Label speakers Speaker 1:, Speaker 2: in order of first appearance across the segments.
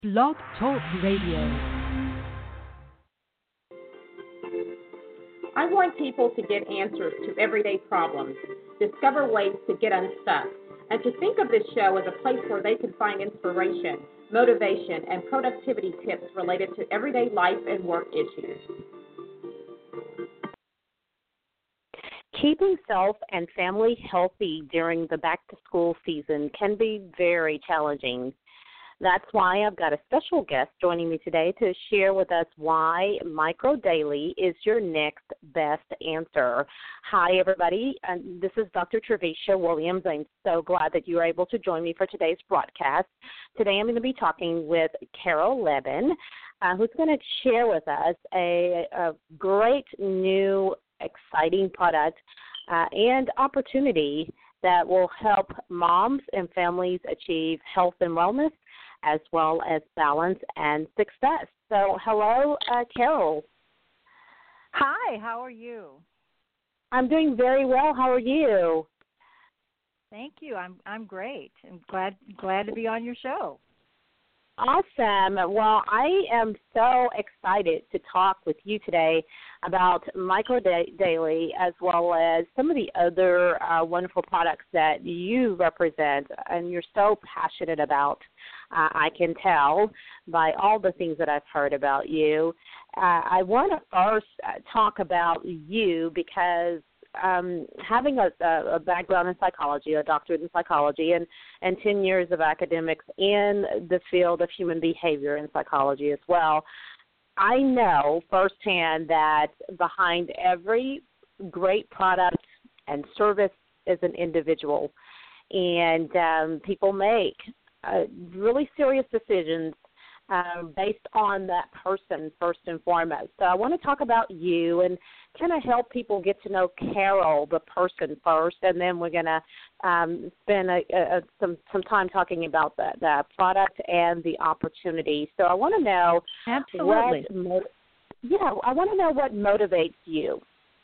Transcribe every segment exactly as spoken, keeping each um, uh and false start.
Speaker 1: Blog Talk Radio.
Speaker 2: I want people to get answers to everyday problems, discover ways to get unstuck, and to think of this show as a place where they can find inspiration, motivation, and productivity tips related to everyday life and work issues.
Speaker 3: Keeping self and family healthy during the back-to-school season can be very challenging. That's why I've got a special guest joining me today to share with us why Micro Daily is your next best answer. Hi, everybody. And this is Doctor Trevisha Williams. I'm so glad that you are able to join me for today's broadcast. Today I'm going to be talking with Carol Levin, uh, who's going to share with us a, a great new exciting product uh, and opportunity that will help moms and families achieve health and wellness as well as balance and success. So, hello, uh, Carol.
Speaker 4: Hi, how are you?
Speaker 3: I'm doing very well. How are you?
Speaker 4: Thank you. I'm I'm great. I'm glad glad to be on your show.
Speaker 3: Awesome. Well, I am so excited to talk with you today about Micro Daily as well as some of the other uh, wonderful products that you represent and you're so passionate about. Uh, I can tell by all the things that I've heard about you. Uh, I want to first uh, talk about you because Um, having a, a background in psychology, a doctorate in psychology, and, and ten years of academics in the field of human behavior in psychology as well, I know firsthand that behind every great product and service is an individual, and um, people make uh, really serious decisions Um, based on that person first and foremost. So I want to talk about you and kind of help people get to know Carol, the person, first, and then we're going to um, spend a, a, some some time talking about the, the product and the opportunity. So I want to know
Speaker 4: Absolutely.
Speaker 3: what, yeah, I want to know what motivates you.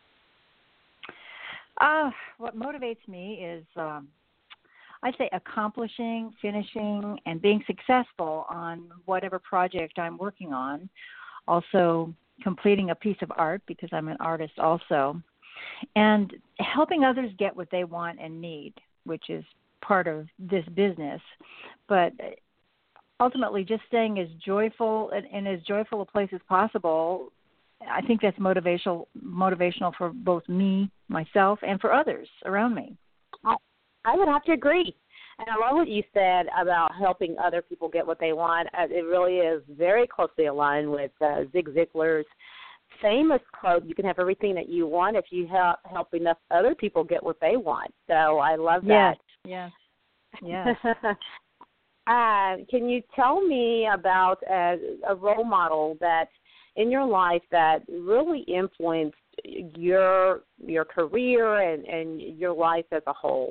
Speaker 4: Uh, what motivates me is um, I'd say accomplishing, finishing, and being successful on whatever project I'm working on. Also, completing a piece of art because I'm an artist also. And helping others get what they want and need, which is part of this business. But ultimately, just staying as joyful and in as joyful a place as possible, I think that's motivational, motivational for both me, myself, and for others around me.
Speaker 3: I would have to agree. And I love what you said about helping other people get what they want. It really is very closely aligned with uh, Zig Ziglar's famous quote, you can have everything that you want if you help, help enough other people get what they want. So I love that.
Speaker 4: Yes, yes, yes.
Speaker 3: uh, can you tell me about a, a role model that in your life that really influenced your your career and, and your life as a whole?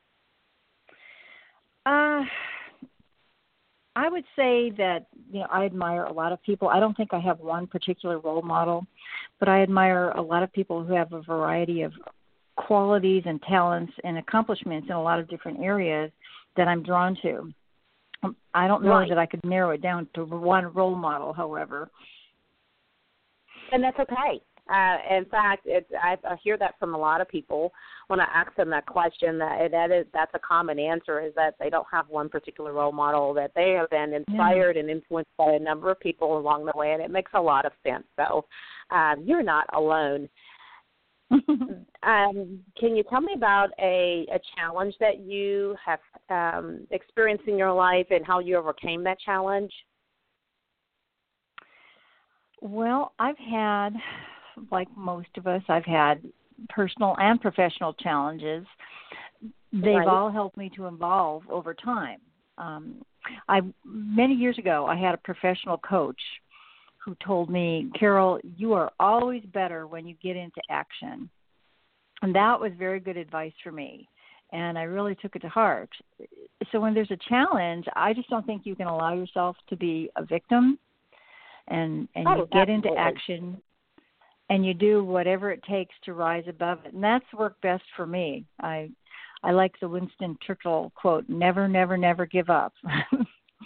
Speaker 4: Uh, I would say that, you know, I admire a lot of people. I don't think I have one particular role model, but I admire a lot of people who have a variety of qualities and talents and accomplishments in a lot of different areas that I'm drawn to. I don't know
Speaker 3: right.
Speaker 4: that I could narrow it down to one role model, however.
Speaker 3: And that's okay. Uh, in fact, it's, I, I hear that from a lot of people when I ask them that question. That that is that's a common answer is that they don't have one particular role model. That they have been inspired yeah. and influenced by a number of people along the way, and it makes a lot of sense. So um, you're not alone. um, can you tell me about a, a challenge that you have um, experienced in your life and how you overcame that challenge?
Speaker 4: Well, I've had, like most of us, I've had personal and professional challenges. They've
Speaker 3: right.
Speaker 4: all helped me to evolve over time. Um, I many years ago, I had a professional coach who told me, Carol, you are always better when you get into action. And that was very good advice for me. And I really took it to heart. So when there's a challenge, I just don't think you can allow yourself to be a victim. And, and
Speaker 3: oh,
Speaker 4: you get
Speaker 3: absolutely.
Speaker 4: into action and you do whatever it takes to rise above it. And that's worked best for me. I I like the Winston Churchill quote, never, never, never give up.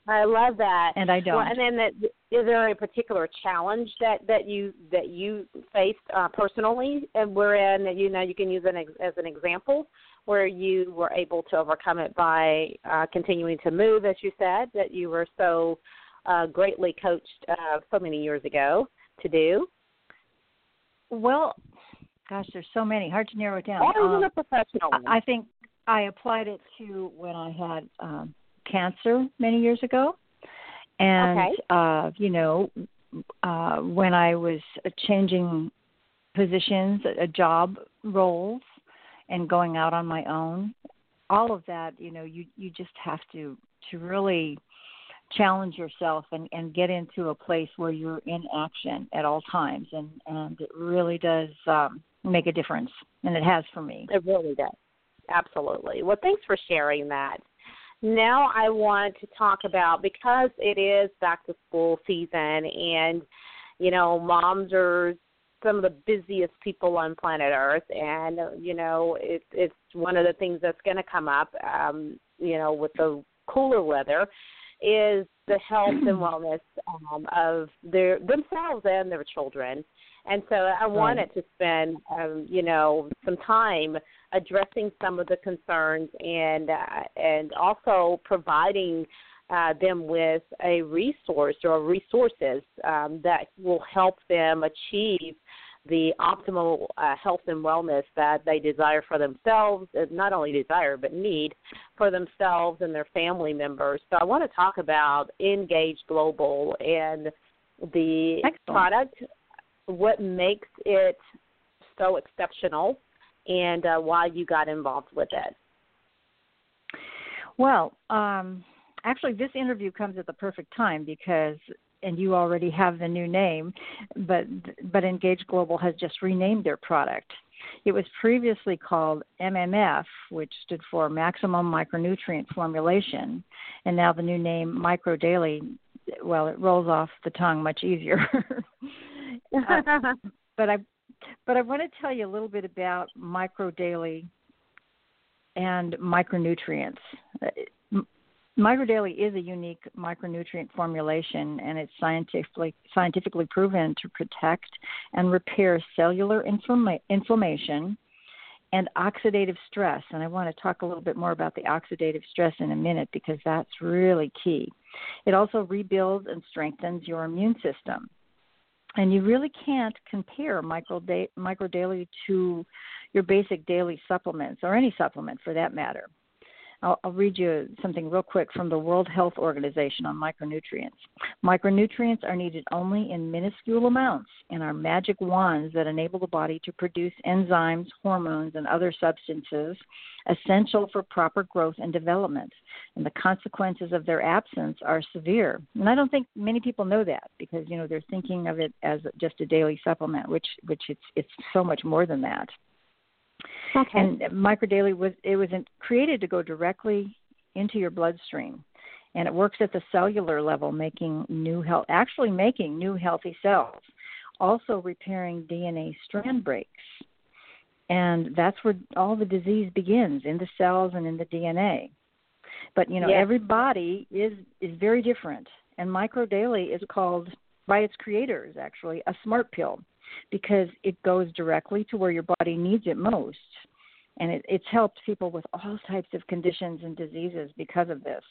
Speaker 3: I love that.
Speaker 4: And I don't.
Speaker 3: Well, and then that, is there a particular challenge that, that you that you faced uh, personally, and wherein you know you can use an ex- as an example where you were able to overcome it by uh, continuing to move, as you said, that you were so uh, greatly coached uh, so many years ago to do?
Speaker 4: Well, gosh, there's so many. Hard to narrow it down.
Speaker 3: Or even
Speaker 4: Um,
Speaker 3: a professional one.
Speaker 4: I think I applied it to when I had um, cancer many years ago. And,
Speaker 3: okay.
Speaker 4: uh, you know, uh, when I was changing positions, a job roles, and going out on my own, all of that, you know, you, you just have to, to really challenge yourself and, and get into a place where you're in action at all times. And, and it really does um, make a difference. And it has for me.
Speaker 3: It really does. Absolutely. Well, thanks for sharing that. Now I want to talk about, because it is back to school season and, you know, moms are some of the busiest people on planet Earth, and, you know, it, it's one of the things that's going to come up, um, you know, with the cooler weather is the health and wellness um, of their themselves and their children. And so I wanted right. to spend, um, you know, some time addressing some of the concerns and uh, and also providing uh, them with a resource or resources um, that will help them achieve the optimal uh, health and wellness that they desire for themselves, not only desire but need for themselves and their family members. So I want to talk about Engage Global and the
Speaker 4: Excellent.
Speaker 3: product, what makes it so exceptional, and uh, why you got involved with it.
Speaker 4: Well, um, actually, this interview comes at the perfect time because, and you already have the new name, but but Engage Global has just renamed their product. It was previously called M M F, which stood for Maximum Micronutrient Formulation, and now the new name Micro Daily, well, it rolls off the tongue much easier. uh, but I But I want to tell you a little bit about Micro Daily and micronutrients. Micro Daily is a unique micronutrient formulation, and it's scientifically scientifically proven to protect and repair cellular inflama- inflammation and oxidative stress. And I want to talk a little bit more about the oxidative stress in a minute because that's really key. It also rebuilds and strengthens your immune system. And you really can't compare Micro, da- Micro Daily to your basic daily supplements, or any supplement for that matter. I'll, I'll read you something real quick from the World Health Organization on micronutrients. Micronutrients are needed only in minuscule amounts and are magic wands that enable the body to produce enzymes, hormones, and other substances essential for proper growth and development. And the consequences of their absence are severe. And I don't think many people know that because, you know, they're thinking of it as just a daily supplement, which which it's it's so much more than that.
Speaker 3: Okay.
Speaker 4: And MicroDaily was it was created to go directly into your bloodstream, and it works at the cellular level, making new health, actually making new healthy cells, also repairing D N A strand breaks, and that's where all the disease begins, in the cells and in the D N A. But you know,
Speaker 3: yes.
Speaker 4: every body is is very different, and MicroDaily is called by its creators actually a smart pill, because it goes directly to where your body needs it most. And it, it's helped people with all types of conditions and diseases because of this.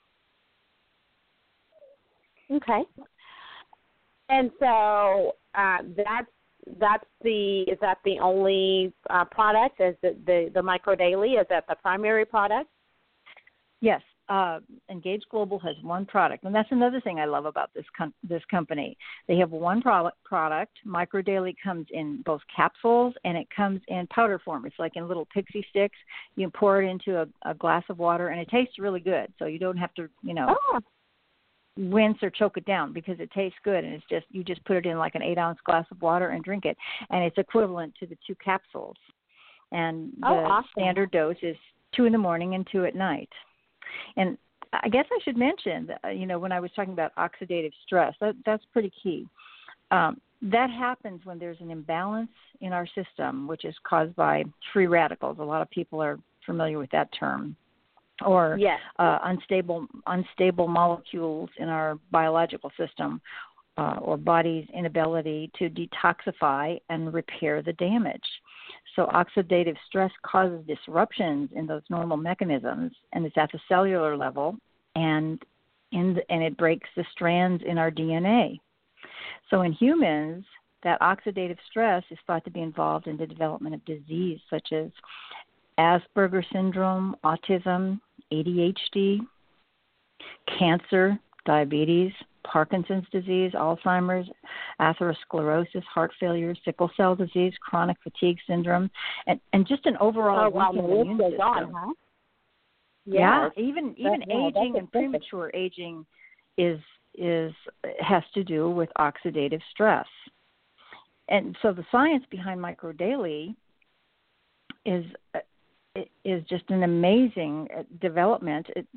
Speaker 3: Okay. And so uh, that's that's the is that the only uh, product? Is the, the the Micro Daily? Is that the primary product?
Speaker 4: Yes. Uh, Engage Global has one product, and that's another thing I love about this com- this company. They have one product. Product. Micro Daily comes in both capsules and it comes in powder form. It's like in little pixie sticks. You can pour it into a, a glass of water, and it tastes really good. So you don't have to, you know,
Speaker 3: oh.
Speaker 4: rinse or choke it down because it tastes good, and it's just you just put it in like an eight ounce glass of water and drink it, and it's equivalent to the two capsules. And the
Speaker 3: oh, awesome.
Speaker 4: standard dose is two in the morning and two at night. And I guess I should mention that, you know, when I was talking about oxidative stress, that, that's pretty key. Um, that happens when there's an imbalance in our system, which is caused by free radicals. A lot of people are familiar with that term. or
Speaker 3: Yes.
Speaker 4: uh, unstable unstable molecules in our biological system, uh, or body's inability to detoxify and repair the damage. So oxidative stress causes disruptions in those normal mechanisms, and it's at the cellular level, and in the, and it breaks the strands in our D N A. So in humans, that oxidative stress is thought to be involved in the development of disease such as Asperger's syndrome, autism, A D H D, cancer, diabetes, Parkinson's disease, Alzheimer's, atherosclerosis, heart failure, sickle cell disease, chronic fatigue syndrome, and, and just an overall
Speaker 3: Oh, wow,
Speaker 4: weakened
Speaker 3: the list
Speaker 4: immune
Speaker 3: goes
Speaker 4: system.
Speaker 3: on, huh?
Speaker 4: Yeah,
Speaker 3: Yes.
Speaker 4: even even
Speaker 3: That- yeah,
Speaker 4: aging
Speaker 3: that's
Speaker 4: and premature aging is is has to do with oxidative stress. And so the science behind MicroDaily is is just an amazing development it,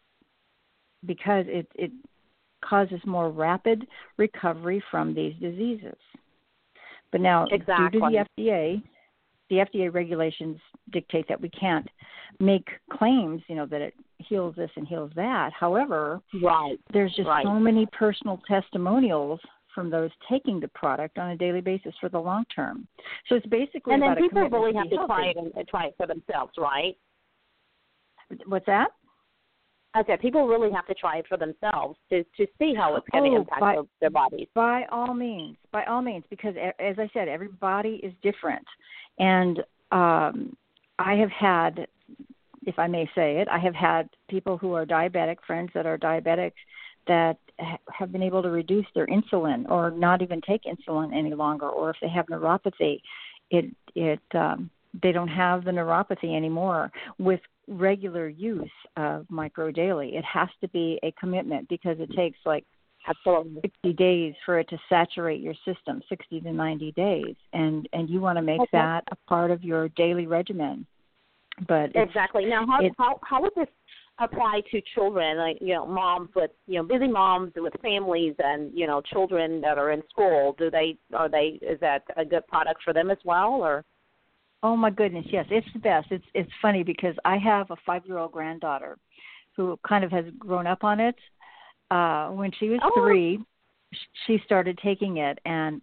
Speaker 4: because it it causes more rapid recovery from these diseases. But now,
Speaker 3: Exactly.
Speaker 4: due to the F D A, the F D A regulations dictate that we can't make claims, you know, that it heals this and heals that. However,
Speaker 3: Right.
Speaker 4: there's just
Speaker 3: Right.
Speaker 4: so many personal testimonials from those taking the product on a daily basis for the long term. So it's basically
Speaker 3: And then
Speaker 4: about a
Speaker 3: people
Speaker 4: commitment
Speaker 3: really
Speaker 4: to
Speaker 3: have
Speaker 4: be
Speaker 3: to try it
Speaker 4: healthy.
Speaker 3: and, and try it for themselves, right?
Speaker 4: What's that?
Speaker 3: I said people really have to try it for themselves to, to see how it's going to
Speaker 4: Oh,
Speaker 3: impact
Speaker 4: by-
Speaker 3: their, their bodies.
Speaker 4: By all means, by all means, because a- as I said, every body is different. And um, I have had, if I may say it, I have had people who are diabetic, friends that are diabetics, that ha- have been able to reduce their insulin or not even take insulin any longer. Or if they have neuropathy, it it um, they don't have the neuropathy anymore with regular use of MicroDaily. It has to be a commitment because it takes like
Speaker 3: Absolutely.
Speaker 4: sixty days for it to saturate your system, sixty to ninety days, and and you want to make
Speaker 3: Okay.
Speaker 4: that a part of your daily regimen. But it's,
Speaker 3: Exactly. Now, how,
Speaker 4: it-
Speaker 3: how how would this apply to children, like, you know, moms with, you know, busy moms with families and, you know, children that are in school? Do they, are they, is that a good product for them as well, or?
Speaker 4: oh my goodness, yes, it's the best. It's it's funny because I have a five-year-old granddaughter who kind of has grown up on it. Uh, when she was
Speaker 3: Oh.
Speaker 4: three, sh- she started taking it, and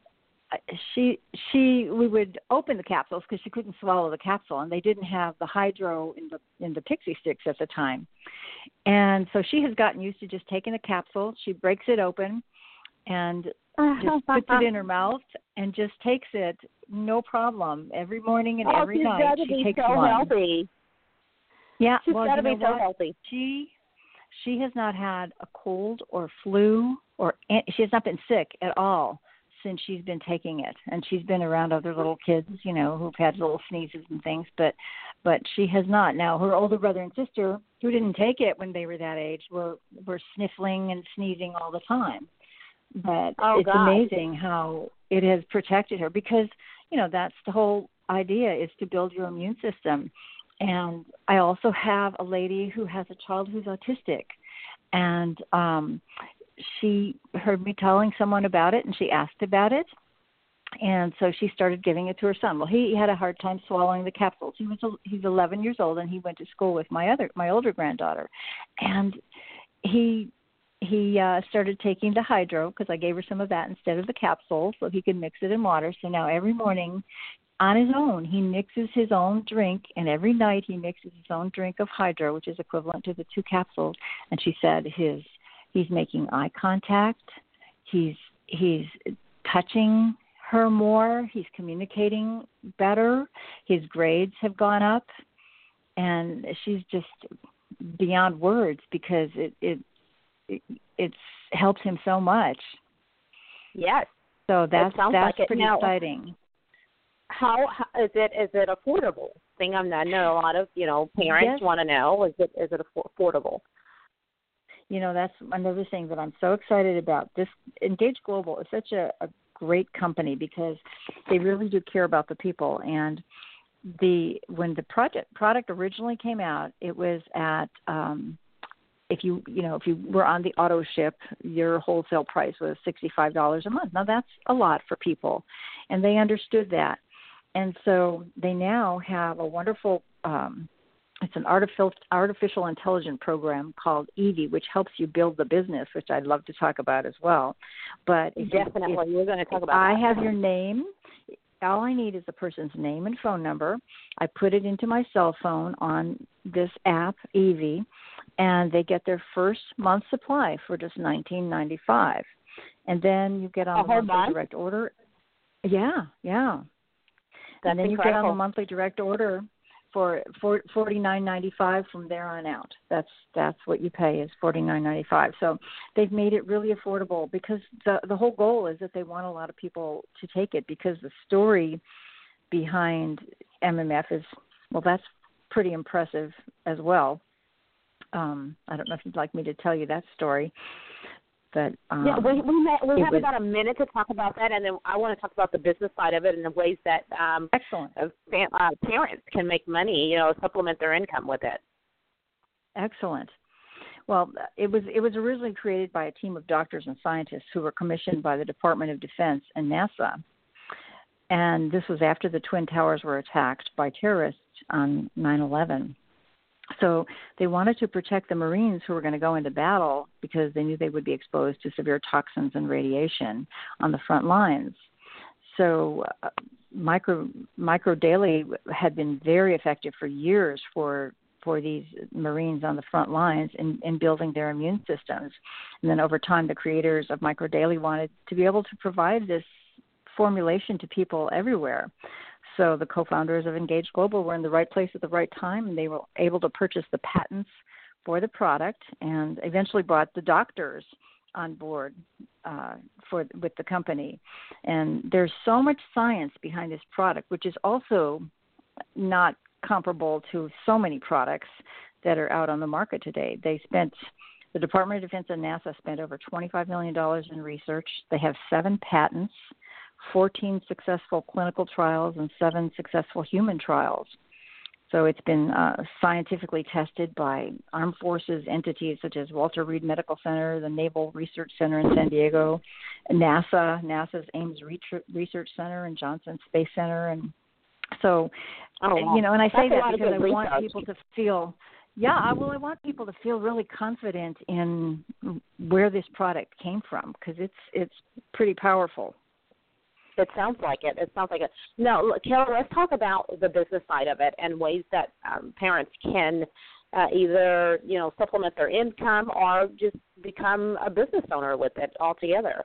Speaker 4: she she we would open the capsules because she couldn't swallow the capsule, and they didn't have the hydro in the in the Pixie Sticks at the time. And so she has gotten used to just taking the capsule. She breaks it open and just puts it in her mouth and just takes it, no problem, every morning and
Speaker 3: oh,
Speaker 4: every
Speaker 3: she's
Speaker 4: night.
Speaker 3: gotta
Speaker 4: She
Speaker 3: be
Speaker 4: takes
Speaker 3: so
Speaker 4: one.
Speaker 3: healthy.
Speaker 4: Yeah,
Speaker 3: She's
Speaker 4: well,
Speaker 3: got to
Speaker 4: you
Speaker 3: be
Speaker 4: know
Speaker 3: so
Speaker 4: what?
Speaker 3: healthy.
Speaker 4: She she has not had a cold or flu, or she has not been sick at all since she's been taking it. And she's been around other little kids, you know, who've had little sneezes and things, but but she has not. Now, her older brother and sister, who didn't take it when they were that age, were were sniffling and sneezing all the time. But
Speaker 3: Oh,
Speaker 4: it's
Speaker 3: God.
Speaker 4: amazing how it has protected her because, you know, that's the whole idea, is to build your immune system. And I also have a lady who has a child who's autistic, and um, she heard me telling someone about it, and she asked about it, and so she started giving it to her son. Well, he had a hard time swallowing the capsules. He was he's eleven years old, and he went to school with my other my older granddaughter, and he he uh, started taking the hydro because I gave her some of that instead of the capsule, so he could mix it in water. So now every morning, on his own, he mixes his own drink, and every night he mixes his own drink of hydro, which is equivalent to the two capsules. And she said his he's making eye contact, he's he's touching her more, he's communicating better, his grades have gone up, and she's just beyond words because it it, it it's helped him so much.
Speaker 3: Yes.
Speaker 4: So that's
Speaker 3: sounds
Speaker 4: that's
Speaker 3: like it.
Speaker 4: pretty
Speaker 3: Now,
Speaker 4: exciting.
Speaker 3: How, how is it? Is it affordable? Thing I'm I know a lot of, you know, parents
Speaker 4: Yes.
Speaker 3: want to know. Is it is it affordable?
Speaker 4: You know, that's another thing that I'm so excited about. This Engage Global is such a, a great company because they really do care about the people. And the when the project product originally came out, it was at um, if you you know if you were on the auto ship, your wholesale price was sixty-five dollars a month. Now that's a lot for people, and they understood that. And so they now have a wonderful um, it's an artificial artificial intelligence program called Evie, which helps you build the business, which I'd love to talk about as well. But
Speaker 3: definitely,
Speaker 4: if,
Speaker 3: we're going to talk about
Speaker 4: I
Speaker 3: that.
Speaker 4: have your name. All I need is the person's name and phone number. I put it into my cell phone on this app, Evie, and they get their first month supply for just nineteen ninety-five. And then you get on
Speaker 3: A
Speaker 4: the
Speaker 3: whole
Speaker 4: monthly
Speaker 3: month?
Speaker 4: direct order. Yeah, yeah.
Speaker 3: That's
Speaker 4: and then
Speaker 3: incredible.
Speaker 4: you get on the monthly direct order for forty-nine ninety-five from there on out. That's that's what you pay is forty-nine ninety-five. So they've made it really affordable because the the whole goal is that they want a lot of people to take it because the story behind M M F is, well, that's pretty impressive as well. Um, I don't know if you'd like me to tell you that story. But, um,
Speaker 3: yeah, we we, may, we have
Speaker 4: was,
Speaker 3: about a minute to talk about that, and then I want to talk about the business side of it and the ways that um,
Speaker 4: excellent.
Speaker 3: uh, parents can make money, you know, supplement their income with it.
Speaker 4: Excellent. Well, it was it was originally created by a team of doctors and scientists who were commissioned by the Department of Defense and NASA, and this was after the Twin Towers were attacked by terrorists on nine eleven. So they wanted to protect the Marines who were going to go into battle because they knew they would be exposed to severe toxins and radiation on the front lines. So uh, micro micro daily had been very effective for years for for these Marines on the front lines in, in building their immune systems. And then over time, the creators of Micro Daily wanted to be able to provide this formulation to people everywhere. So the co-founders of Engage Global were in the right place at the right time, and they were able to purchase the patents for the product and eventually brought the doctors on board uh, for with the company. And there's so much science behind this product, which is also not comparable to so many products that are out on the market today. They spent, the Department of Defense and NASA spent over twenty-five million dollars in research. They have seven patents, fourteen successful clinical trials, and seven successful human trials. So it's been uh, scientifically tested by armed forces entities such as Walter Reed Medical Center, the Naval Research Center in San Diego, NASA, NASA's Ames Research Center, and Johnson Space Center. And so,
Speaker 3: oh, wow.
Speaker 4: you know, and I say
Speaker 3: That's
Speaker 4: that because I
Speaker 3: research.
Speaker 4: want people to feel, yeah, I, well, I want people to feel really confident in where this product came from because it's it's pretty powerful.
Speaker 3: It sounds like it. It sounds like it. No, look, Carol, let's talk about the business side of it and ways that um, parents can uh, either, you know, supplement their income or just become a business owner with it altogether.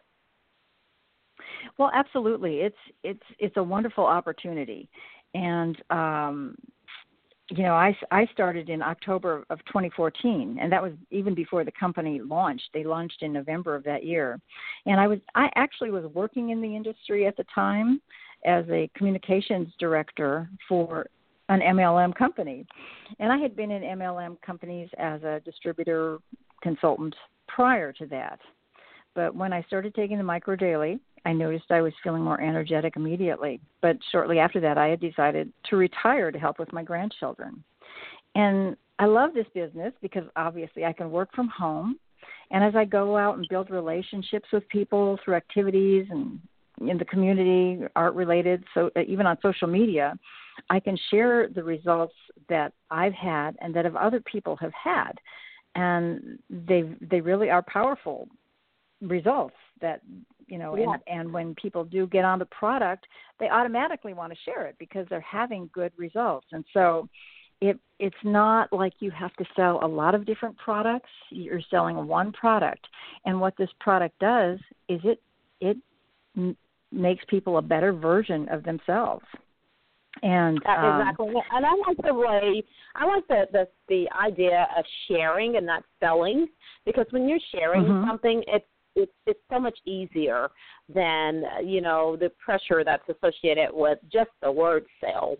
Speaker 4: Well, absolutely. It's it's it's a wonderful opportunity, and um, you know, I, I started in October of twenty fourteen, and that was even before the company launched. They launched in November of that year. And I was I actually was working in the industry at the time as a communications director for an M L M company. And I had been in M L M companies as a distributor consultant prior to that. But when I started taking the Micro Daily, I noticed I was feeling more energetic immediately. But shortly after that, I had decided to retire to help with my grandchildren. And I love this business because obviously I can work from home. And as I go out and build relationships with people through activities and in the community, art-related, so even on social media, I can share the results that I've had and that of other people have had. And they they really are powerful results that, you know,
Speaker 3: yeah.
Speaker 4: and, and when people do get on the product, they automatically want to share it because they're having good results. And so it it's not like you have to sell a lot of different products. You're selling one product. And what this product does is it it m- makes people a better version of themselves. And um,
Speaker 3: exactly, and I like the way I like the, the the idea of sharing and not selling, because when you're sharing
Speaker 4: mm-hmm.
Speaker 3: something, it's it's it's so much easier than, you know, the pressure that's associated with just the word sale.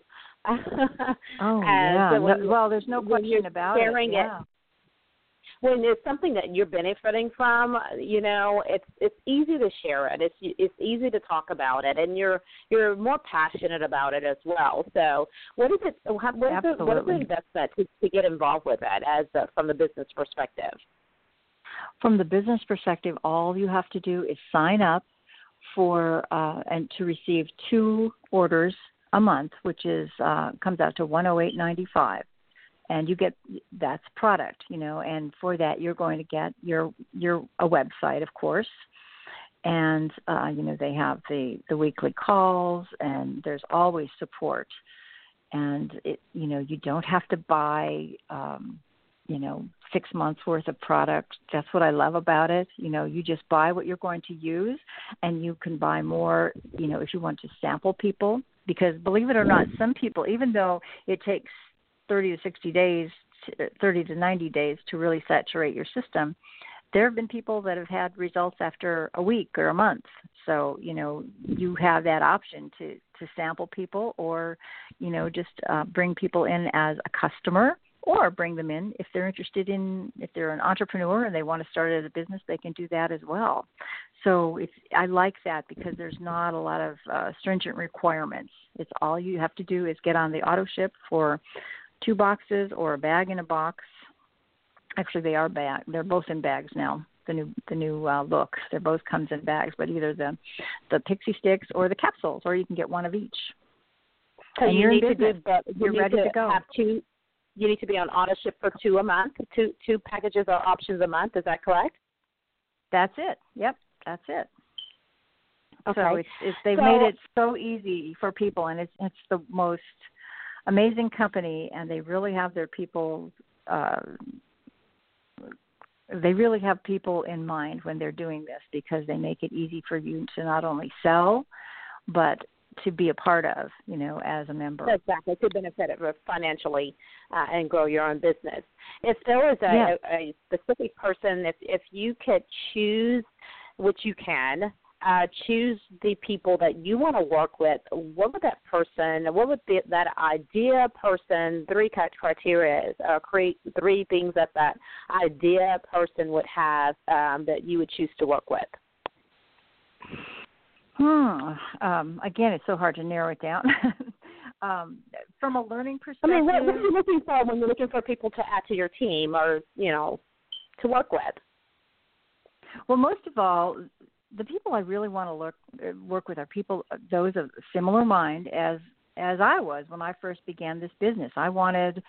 Speaker 4: oh yeah,
Speaker 3: so when,
Speaker 4: no, well, there's no question about it. Yeah.
Speaker 3: it. When it's something that you're benefiting from, you know, it's it's easy to share it. It's it's easy to talk about it, and you're you're more passionate about it as well. So, what is it? What is the what is the investment to, to get involved with it as a, from the business perspective?
Speaker 4: From the business perspective, all you have to do is sign up for uh, and to receive two orders a month, which is uh, comes out to one hundred eight dollars and ninety-five cents. and you get that's product, you know, and for that you're going to get your your a website, of course, and uh, you know they have the the weekly calls, and there's always support, and it you know you don't have to buy um, you know six months worth of product. That's what I love about it. You know, you just buy what you're going to use, and you can buy more. You know, if you want to sample people, because believe it or not, some people, even though it takes thirty to sixty days, thirty to ninety days to really saturate your system, there have been people that have had results after a week or a month. So, you know, you have that option to, to sample people, or, you know, just uh, bring people in as a customer, or bring them in if they're interested in, if they're an entrepreneur and they want to start as a business, they can do that as well. So it's, I like that because there's not a lot of uh, stringent requirements. It's all you have to do is get on the auto ship for two boxes or a bag in a box. Actually, they are bag. They're both in bags now. The new the new uh, look. They're both comes in bags, but either the the pixie sticks or the capsules, or you can get one of each.
Speaker 3: So
Speaker 4: and
Speaker 3: you
Speaker 4: you're
Speaker 3: need
Speaker 4: in
Speaker 3: to
Speaker 4: business.
Speaker 3: do, but
Speaker 4: You're
Speaker 3: you
Speaker 4: ready
Speaker 3: need to,
Speaker 4: to go.
Speaker 3: Have two. You need to be on auto ship for two a month. Two two packages or options a month. Is that correct?
Speaker 4: That's it. Yep, that's it.
Speaker 3: Okay.
Speaker 4: So it's, it's they've
Speaker 3: So,
Speaker 4: made it so easy for people, and it's it's the most amazing company, and they really have their people. Uh, they really have people in mind when they're doing this, because they make it easy for you to not only sell, but to be a part of, you know, as a member.
Speaker 3: Exactly, to benefit it financially uh, and grow your own business. If there was a,
Speaker 4: Yeah.
Speaker 3: a, a specific person, if if you could choose, which you can, uh, choose the people that you want to work with, what would that person, what would be that idea person, three criteria, uh, create three things that that idea person would have um, that you would choose to work with?
Speaker 4: Hmm. Um, again, it's so hard to narrow it down. um, from a learning
Speaker 3: I
Speaker 4: perspective,
Speaker 3: mean, what, what are you looking for when you're looking for people to add to your team, or, you know, to work with?
Speaker 4: well, most of all, the people I really want to look, work with are people, those of similar mind as as I was when I first began this business. I wanted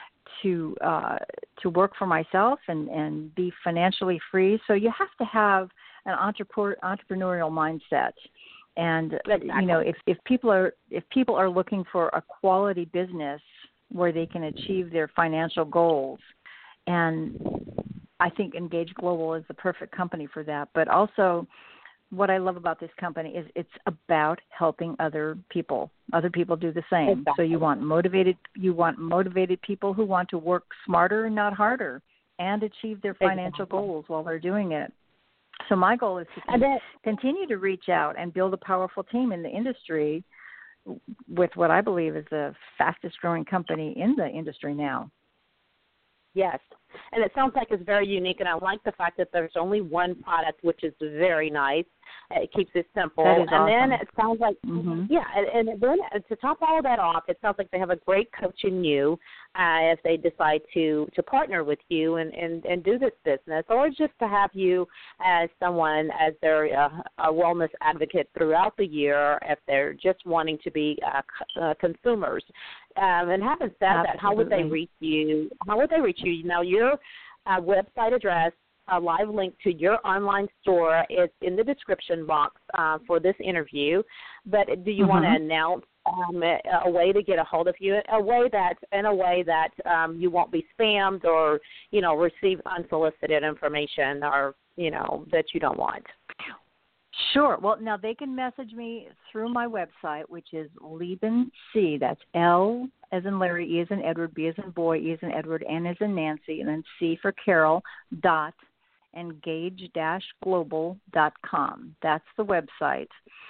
Speaker 4: to uh, to work for myself and, and be financially free. So you have to have an entrepreneur, entrepreneurial mindset. And
Speaker 3: Exactly.
Speaker 4: you know, if, if people are if people are looking for a quality business where they can achieve their financial goals, and I think Engage Global is the perfect company for that. But also, what I love about this company is it's about helping other people. Other people do the same.
Speaker 3: Exactly.
Speaker 4: So you want motivated you want motivated people who want to work smarter and not harder, and achieve their financial
Speaker 3: Exactly.
Speaker 4: goals while they're doing it. So my goal is to con-
Speaker 3: then,
Speaker 4: continue to reach out and build a powerful team in the industry with what I believe is the fastest growing company in the industry now.
Speaker 3: yes. And it sounds like it's very unique, and I like the fact that there's only one product, which is very nice. It keeps it simple.
Speaker 4: That is
Speaker 3: and
Speaker 4: awesome.
Speaker 3: then it sounds like,
Speaker 4: Mm-hmm.
Speaker 3: yeah, and, and then to top all of that off, it sounds like they have a great coach in you uh, if they decide to, to partner with you and, and, and do this business, or just to have you as someone, as their uh, a wellness advocate throughout the year if they're just wanting to be uh, c- uh, consumers. Um, and having said that, how would they
Speaker 4: Absolutely.
Speaker 3: reach you? How would they reach you? Now, your uh, website address, a live link to your online store is in the description box uh, for this interview. But do you
Speaker 4: Mm-hmm.
Speaker 3: want to announce um, a, a way to get a hold of you, a way that in a way that um, you won't be spammed or, you know, receive unsolicited information or, you know, that you don't want?
Speaker 4: Sure. Well, now they can message me through my website, which is Lieben C. That's L as in Larry, E as in Edward, B as in boy, E as in Edward, N as in Nancy, and then C for Carol, dot engage dash global dot com. That's the website.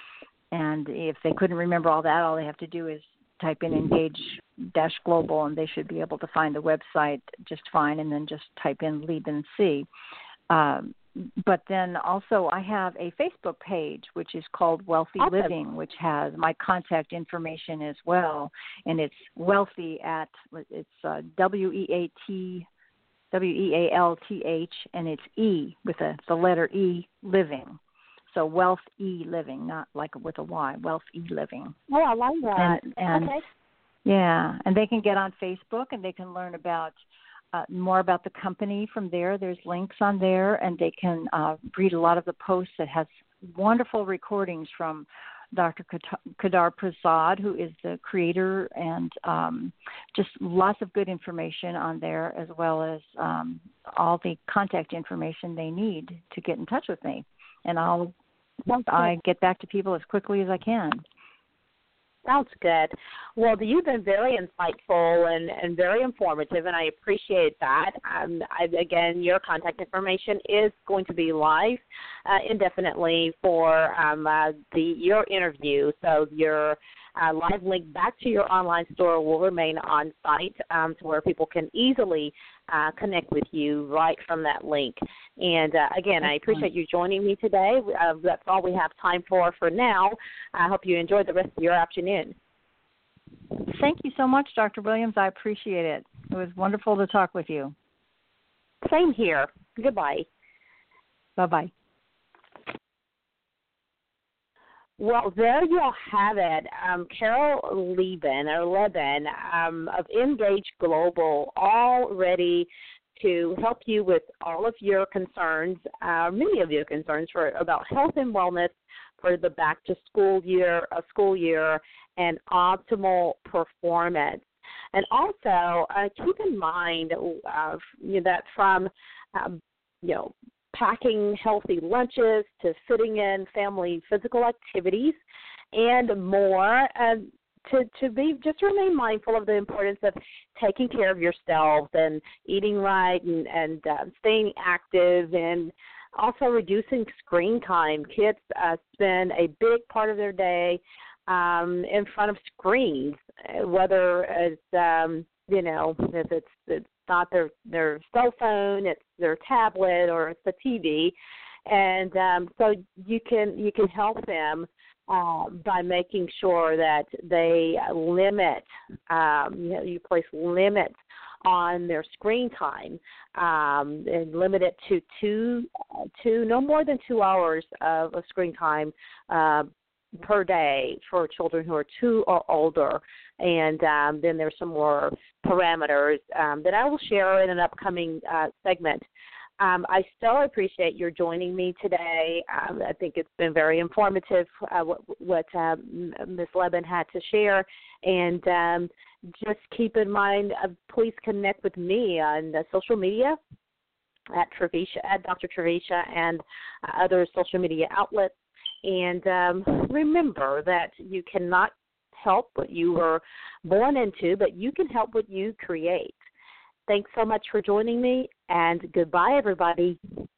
Speaker 4: And if they couldn't remember all that, all they have to do is type in engage dash global, and they should be able to find the website just fine, and then just type in Lieben C. Um, But then also I have a Facebook page, which is called Wealthy
Speaker 3: Awesome.
Speaker 4: Living, which has my contact information as well. And it's wealthy at, it's uh, W E A T, W E A L T H, and it's E with a, the letter E, living. So Wealth E Living, not like with a Y, Wealth E Living.
Speaker 3: Oh, I like that.
Speaker 4: And, and
Speaker 3: okay.
Speaker 4: Yeah, and they can get on Facebook and they can learn about uh, more about the company from there. There's links on there, and they can uh, read a lot of the posts that has wonderful recordings from Doctor Kedar Prasad, who is the creator, and um, just lots of good information on there, as well as um, all the contact information they need to get in touch with me. And I'll I get back to people as quickly as I can.
Speaker 3: Sounds good. Well, you've been very insightful and, and very informative, and I appreciate that. Um, I, again, your contact information is going to be live uh, indefinitely for um, uh, the your interview. So your uh, live link back to your online store will remain on site um, to where people can easily uh, connect with you right from that link. And, uh, again, I appreciate you joining me today. Uh, that's all we have time for for now. I hope you enjoyed the rest of your afternoon.
Speaker 4: Thank you so much, Doctor Williams. I appreciate it. It was wonderful to talk with you.
Speaker 3: Same here. Goodbye.
Speaker 4: Bye-bye.
Speaker 3: Well, there you have it. Um, Carol Lieben, or Leben, um, of Engage Global, all ready to help you with all of your concerns, uh, many of your concerns for about health and wellness for the back-to-school year, uh, school year, and optimal performance. And also, uh, keep in mind uh, you know, that from um, you know. packing healthy lunches to fitting in family physical activities and more, uh, to, to be just remain mindful of the importance of taking care of yourself and eating right and, and uh, staying active, and also reducing screen time. Kids uh, spend a big part of their day um, in front of screens, whether it's, um, you know, if it's, it's not their, their cell phone, it's their tablet, or it's the T V. And um, so you can you can help them uh, by making sure that they limit, um, you know, you place limits on their screen time, um, and limit it to two, two, no more than two hours of, of screen time uh, per day for children who are two or older. And um, then there's some more parameters um, that I will share in an upcoming uh, segment. Um, I so appreciate your joining me today. Um, I think it's been very informative uh, what, what uh, Miz Leben had to share. And um, just keep in mind, uh, please connect with me on uh, social media at Trevisha, at Doctor Trevisha, and uh, other social media outlets. And um, remember that you cannot help what you were born into, but you can help what you create. Thanks so much for joining me, and goodbye, everybody.